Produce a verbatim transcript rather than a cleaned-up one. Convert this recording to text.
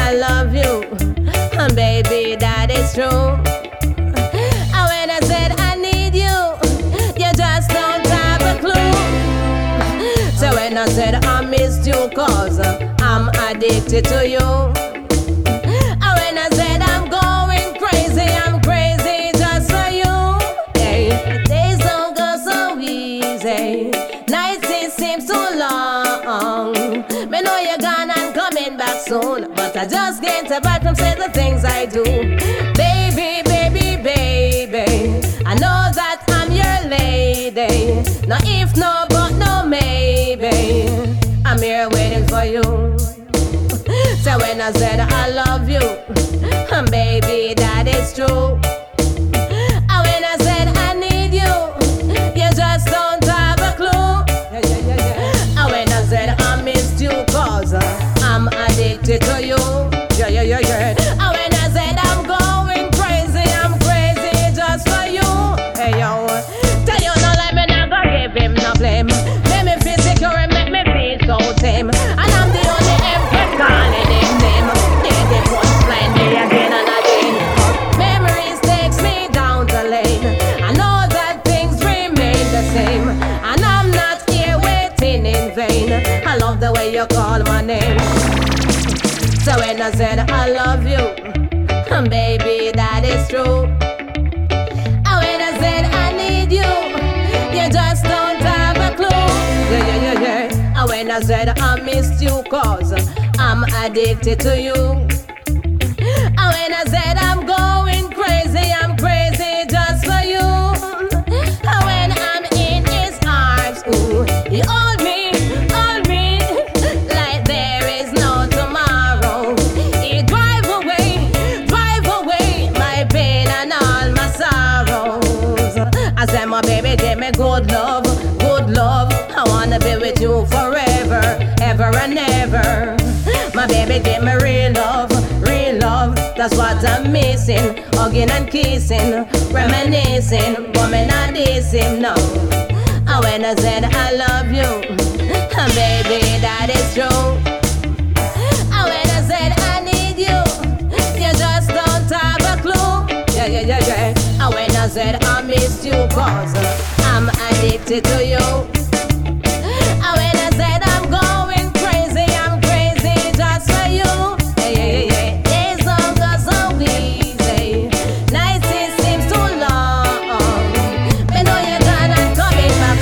I love you, and baby, that is true. And when I said I need you, you just don't have a clue. So when I said I missed you, cause I'm addicted to you. And when I said I'm going crazy, I'm crazy just for you. Hey, days don't go so easy, nights it seems too long. Me know you're gone and coming back soon, but I just can't abide from saying the things I do. Baby, baby, baby, I know that I'm your lady. No if, no but, no maybe, I'm here waiting for you. So when I said I love you, and baby, that is true. And when I said I need you, you just don't have a clue. Yeah, yeah, yeah, yeah. And when I said I missed you, cause I'm addicted to you. Yeah, yeah, yeah, yeah. And when I said I'm going crazy, I'm crazy just for you. Hey, yo, tell you no lie, me not gonna give him no blame. Make me feel secure and make me feel so tame. And I'm the only empress calling his name. Yeah, they put blind me again and again. Memories takes me down the lane. I know that things remain the same, and I'm not here waiting in vain. I love the way you call my name. So when I said I love you, and baby, that is true. And when I said I need you, you just don't have a clue. Yeah, yeah, yeah, yeah. And when I said I missed you, cause I'm addicted to you. And when I said I'm going crazy, I'm crazy just for you. And when I'm in his arms, ooh, he hold me, hold me like there is no tomorrow. He drive away, drive away my pain and all my sorrows. I said, my baby, give me good love, good love. I wanna be with you forever, ever and ever. My baby, give me real love, real love. That's what I'm missing. Hugging and kissing, reminiscing, but me not dissing, no. And when I said I love you, and baby, that is true. And when I said I need you, you just don't have a clue. Yeah, yeah, yeah, yeah. And when I said I missed you, cause I'm addicted to you.